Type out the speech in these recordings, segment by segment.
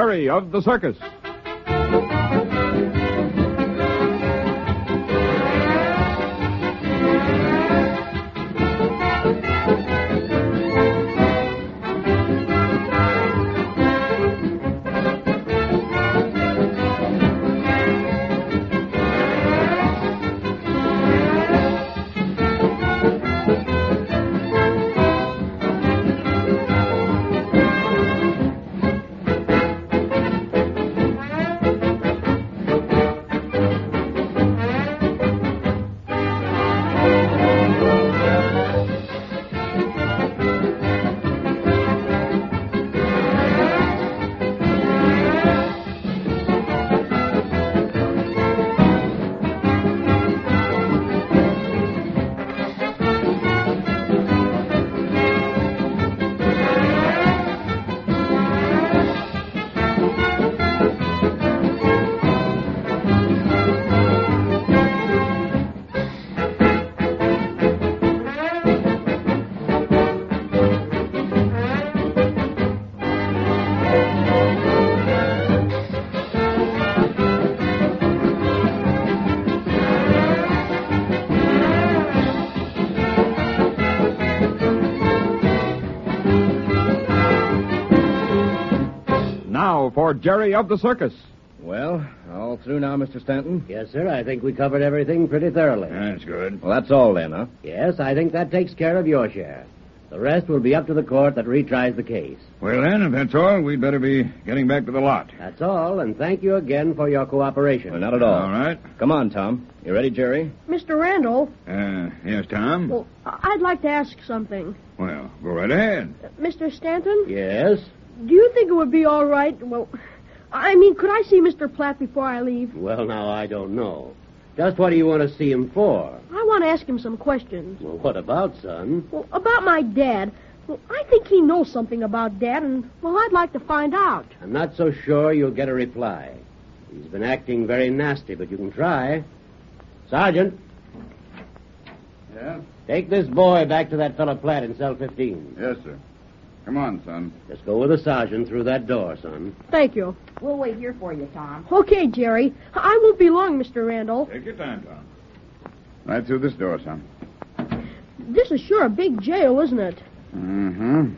Jerry of the Circus. Now for Jerry of the Circus. Well, all through now, Mr. Stanton? Yes, sir. I think we covered everything pretty thoroughly. That's good. Well, that's all then, huh? Yes, I think that takes care of your share. The rest will be up to the court that retries the case. Well, then, if that's all, we'd better be getting back to the lot. That's all, and thank you again for your cooperation. Well, not at all. All right. Come on, Tom. You ready, Jerry? Mr. Randall, Yes, Tom? well, I'd like to ask something. Well, go right ahead. Mr. Stanton, Yes? do you think it would be all right? Well, I mean, could I see Mr. Platt before I leave? Well, now, I don't know. Just what do you want to see him for? I want to ask him some questions. Well, what about, son? Well, about my dad. Well, I think he knows something about Dad, and, well, I'd like to find out. I'm not so sure you'll get a reply. He's been acting very nasty, but you can try. Sergeant, Yeah? take this boy back to that fellow Platt in cell 15. Yes, sir. Come on, son. Just go with the sergeant through that door, son. Thank you. We'll wait here for you, Tom. Okay, Jerry. I won't be long, Mr. Randall. Take your time, Tom. Right through this door, son. This is sure a big jail, isn't it? Mm-hmm.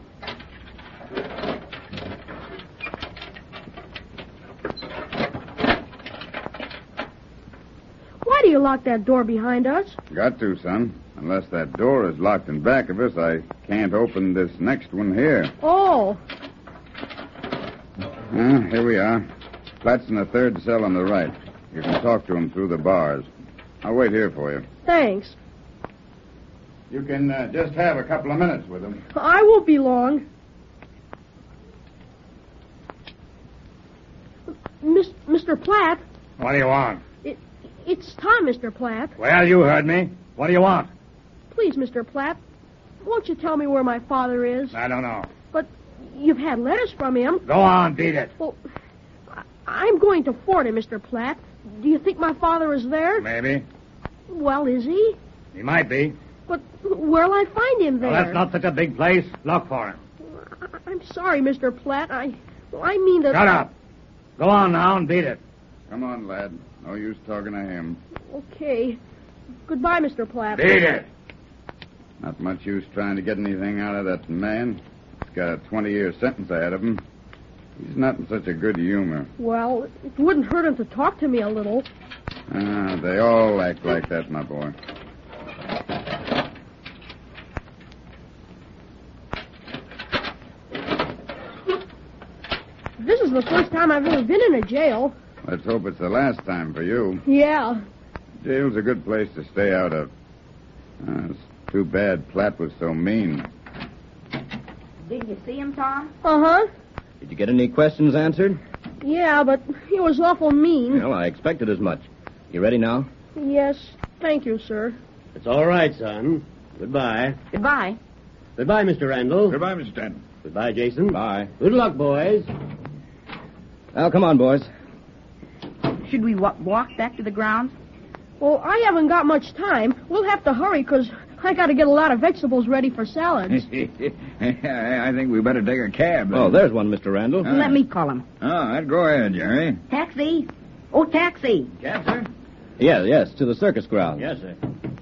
Why do you lock that door behind us? Got to, son. Unless that door is locked in back of us, I can't open this next one here. Oh, Here we are. Platt's in the third cell on the right. You can talk to him through the bars. I'll wait here for you. thanks. You can just have a couple of minutes with him. I won't be long. Mr. Platt, What do you want? it's Tom, Mr. Platt. Well, you heard me. What do you want? Please, Mr. Platt, won't you tell me where my father is? I don't know. But you've had letters from him. Go on, beat it. Well, I'm going to Florida, Mr. Platt. Do you think my father is there? Maybe. Well, is he? He might be. But where'll I find him there? Well, that's not such a big place. Look for him. I'm sorry, Mr. Platt. I mean that... Shut up. Go on now and beat it. Come on, lad. No use talking to him. Okay. Goodbye, Mr. Platt. Beat it. Not much use trying to get anything out of that man. He's got a 20-year sentence ahead of him. He's not in such a good humor. Well, it wouldn't hurt him to talk to me a little. They all act like that, my boy. This is the first time I've ever been in a jail. Let's hope it's the last time for you. Yeah. Jail's a good place to stay out of. It's too bad Platt was so mean. Did you see him, Tom? Uh-huh. Did you get any questions answered? Yeah, but he was awful mean. Well, I expected as much. You ready now? Yes. Thank you, sir. It's all right, son. Goodbye. Goodbye. Goodbye, Mr. Randall. Goodbye, Mr. Stanton. Goodbye, Jason. Bye. Good luck, boys. Well, come on, boys. Should we walk back to the grounds? Well, I haven't got much time. We'll have to hurry, because I got to get a lot of vegetables ready for salads. I think we better take a cab. Oh, there's one, Mr. Randall. Let me call him. All right, go ahead, Jerry. Taxi. Oh, taxi. Cab, sir? Yes, to the circus grounds. Yes, sir.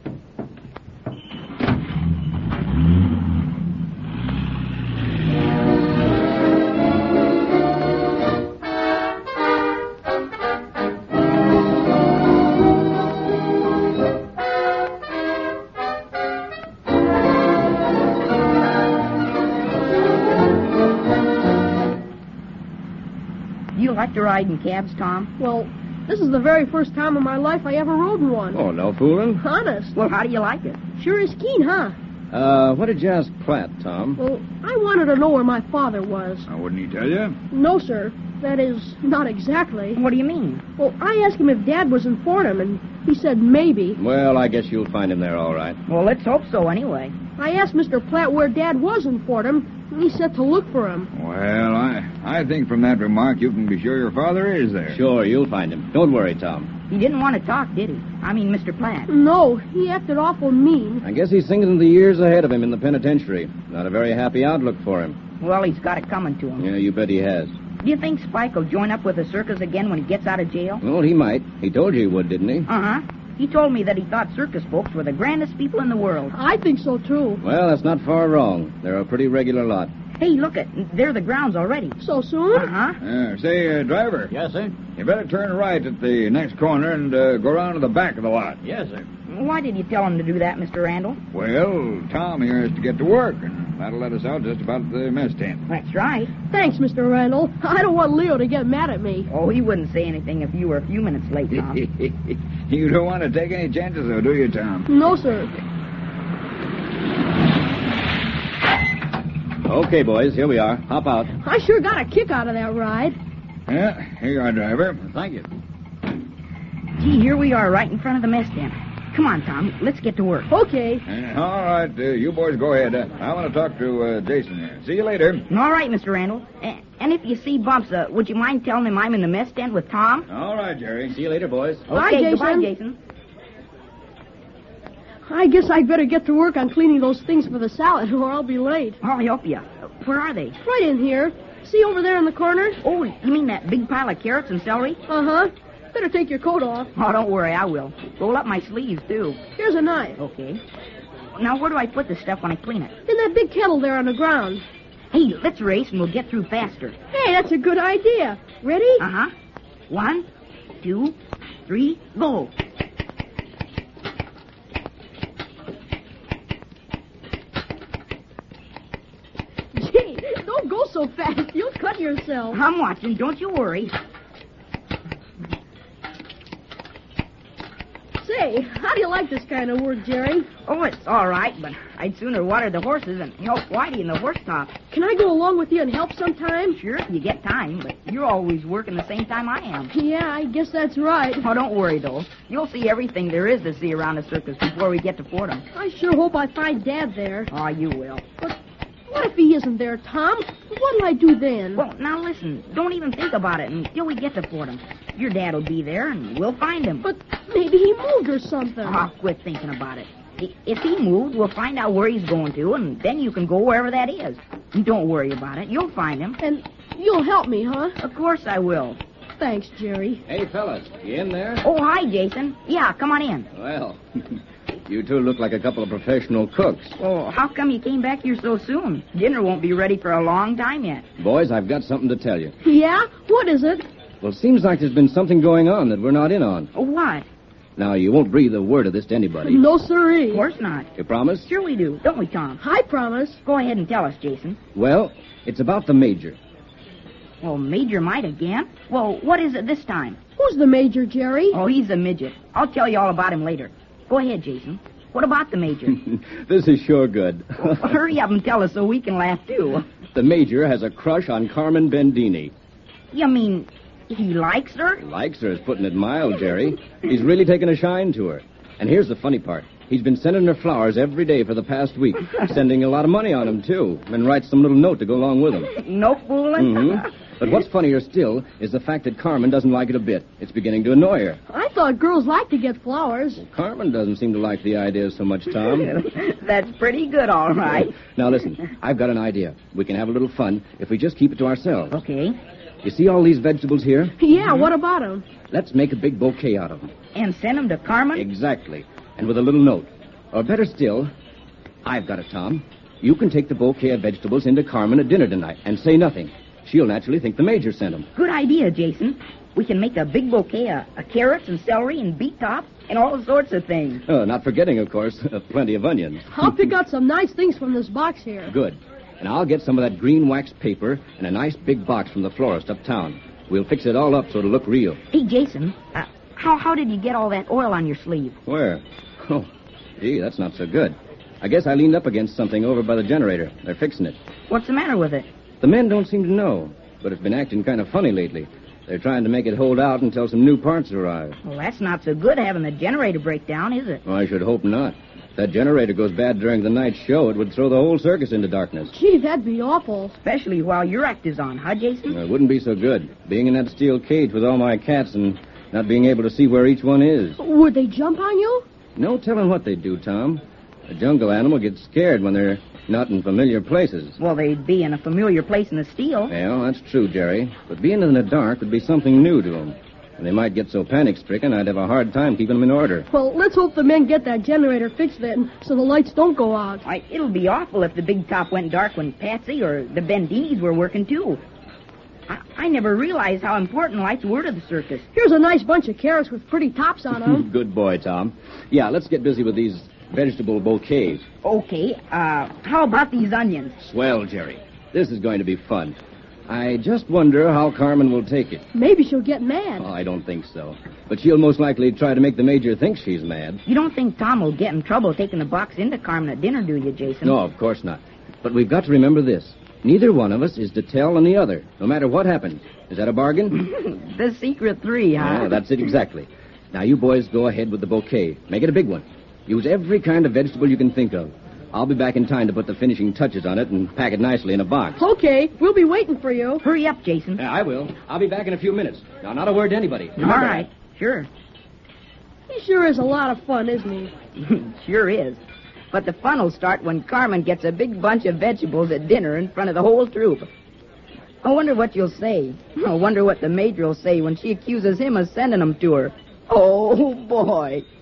Do you like to ride in cabs, Tom? Well, this is the very first time in my life I ever rode in one. Oh, no fooling. Honest. Well, how do you like it? Sure is keen, huh? What did you ask Platt, Tom? Well, I wanted to know where my father was. Wouldn't he tell you? No, sir. That is, not exactly. What do you mean? Well, I asked him if Dad was in Fordham, and he said maybe. Well, I guess you'll find him there all right. Well, let's hope so anyway. I asked Mr. Platt where Dad was in Fordham, and he said to look for him. Well, I think from that remark you can be sure your father is there. Sure, you'll find him. Don't worry, Tom. He didn't want to talk, did he? I mean, Mr. Platt. No, he acted awful mean. I guess he's thinking of the years ahead of him in the penitentiary. Not a very happy outlook for him. Well, he's got it coming to him. Yeah, you bet he has. Do you think Spike will join up with the circus again when he gets out of jail? Well, he might. He told you he would, didn't he? Uh-huh. He told me that he thought circus folks were the grandest people in the world. I think so, too. Well, that's not far wrong. They're a pretty regular lot. Hey, look it. They're the grounds already. So soon? Uh-huh. Say, driver. Yes, sir? You better turn right at the next corner and go around to the back of the lot. Yes, sir. Why did you tell him to do that, Mr. Randall? Well, Tom here has to get to work, and that'll let us out just about the mess tent. That's right. Thanks, Mr. Randall. I don't want Leo to get mad at me. Oh, he wouldn't say anything if you were a few minutes late, Tom. You don't want to take any chances, though, do you, Tom? No, sir. Okay, boys, here we are. Hop out. I sure got a kick out of that ride. Yeah, here you are, driver. Thank you. Gee, here we are right in front of the mess tent. Come on, Tom. Let's get to work. Okay. All right, you boys go ahead. I want to talk to Jason here. See you later. All right, Mr. Randall. And if you see Bumps, would you mind telling him I'm in the mess tent with Tom? All right, Jerry. See you later, boys. Bye, Okay, Jason. goodbye, Jason. I guess I'd better get to work on cleaning those things for the salad, or I'll be late. I'll help you. Where are they? Right in here. See over there in the corner? Oh, you mean that big pile of carrots and celery? Uh-huh. Better take your coat off. Oh, don't worry, I will. Roll up my sleeves, too. Here's a knife. Okay. Now, where do I put this stuff when I clean it? In that big kettle there on the ground. Hey, let's race and we'll get through faster. Hey, that's a good idea. Ready? Uh-huh. 1, 2, 3, go. Gee, don't go so fast. You'll cut yourself. I'm watching, don't you worry. Say, how do you like this kind of work, Jerry? Oh, it's all right, but I'd sooner water the horses and help Whitey in the horse top. Can I go along with you and help sometime? Sure, if you get time, but you're always working the same time I am. Yeah, I guess that's right. Oh, don't worry, though. You'll see everything there is to see around the circus before we get to Fordham. I sure hope I find Dad there. Oh, you will. But what if he isn't there, Tom? What'll I do then? Well, now listen. Don't even think about it until we get to Fordham. Your dad will be there, and we'll find him. But maybe he moved or something. Oh, quit thinking about it. If he moved, we'll find out where he's going to, and then you can go wherever that is. Don't worry about it. You'll find him. And you'll help me, huh? Of course I will. Thanks, Jerry. Hey, fellas, you in there? Oh, hi, Jason. Yeah, come on in. Well, you two look like a couple of professional cooks. Well, how come you came back here so soon? Dinner won't be ready for a long time yet. Boys, I've got something to tell you. Yeah? What is it? Well, it seems like there's been something going on that we're not in on. What? Now, you won't breathe a word of this to anybody. No, sirree. Of course not. You promise? Sure we do, don't we, Tom? I promise. Go ahead and tell us, Jason. Well, it's about the Major. Well, Major might again. Well, what is it this time? Who's the Major, Jerry? Oh, he's a midget. I'll tell you all about him later. Go ahead, Jason. What about the Major? This is sure good. Well, hurry up and tell us so we can laugh, too. The Major has a crush on Carmen Bendini. You mean he likes her? Likes her is putting it mild, Jerry. He's really taken a shine to her. And here's the funny part. He's been sending her flowers every day for the past week. Sending a lot of money on them, too. And writes some little note to go along with them. No fooling. Mm-hmm. But what's funnier still is the fact that Carmen doesn't like it a bit. It's beginning to annoy her. I thought girls like to get flowers. Carmen doesn't seem to like the idea so much, Tom. That's pretty good, all right. Now, listen, I've got an idea. We can have a little fun if we just keep it to ourselves. Okay. You see all these vegetables here? Yeah, what about them? Let's make a big bouquet out of them. And send them to Carmen? Exactly. And with a little note. Or better still, I've got it, Tom. You can take the bouquet of vegetables into Carmen at dinner tonight and say nothing. She'll naturally think the Major sent them. Good idea, Jason. We can make a big bouquet of carrots and celery and beet tops and all sorts of things. Oh, not forgetting, of course, plenty of onions. I'll pick out some nice things from this box here. Good. And I'll get some of that green wax paper and a nice big box from the florist uptown. We'll fix it all up so it'll look real. Hey, Jason, how did you get all that oil on your sleeve? Where? Oh, gee, that's not so good. I guess I leaned up against something over by the generator. They're fixing it. What's the matter with it? The men don't seem to know, but it's been acting kind of funny lately. They're trying to make it hold out until some new parts arrive. Well, that's not so good having the generator break down, is it? Well, I should hope not. If that generator goes bad during the night show, it would throw the whole circus into darkness. Gee, that'd be awful. Especially while your act is on, huh, Jason? It wouldn't be so good, being in that steel cage with all my cats and not being able to see where each one is. Would they jump on you? No telling what they'd do, Tom. A jungle animal gets scared when they're not in familiar places. Well, they'd be in a familiar place in the steel. Well, that's true, Jerry. But being in the dark would be something new to them. And they might get so panic-stricken, I'd have a hard time keeping them in order. Well, let's hope the men get that generator fixed then, so the lights don't go out. Why, it'll be awful if the big top went dark when Patsy or the Bendinis were working, too. I never realized how important lights were to the circus. Here's a nice bunch of carrots with pretty tops on them. Good boy, Tom. Yeah, let's get busy with these vegetable bouquets. Okay, how about these onions? Swell, Jerry. This is going to be fun. I just wonder how Carmen will take it. Maybe she'll get mad. Oh, I don't think so. But she'll most likely try to make the Major think she's mad. You don't think Tom will get in trouble taking the box into Carmen at dinner, do you, Jason? No, of course not. But we've got to remember this. Neither one of us is to tell on the other, no matter what happens. Is that a bargain? The secret three, huh? Yeah, that's it exactly. Now, you boys go ahead with the bouquet. Make it a big one. Use every kind of vegetable you can think of. I'll be back in time to put the finishing touches on it and pack it nicely in a box. Okay, we'll be waiting for you. Hurry up, Jason. Yeah, I will. I'll be back in a few minutes. Now, not a word to anybody. All right, sure. He sure is a lot of fun, isn't he? Sure is. But the fun will start when Carmen gets a big bunch of vegetables at dinner in front of the whole troop. I wonder what you'll say. I wonder what the Major will say when she accuses him of sending them to her. Oh, boy.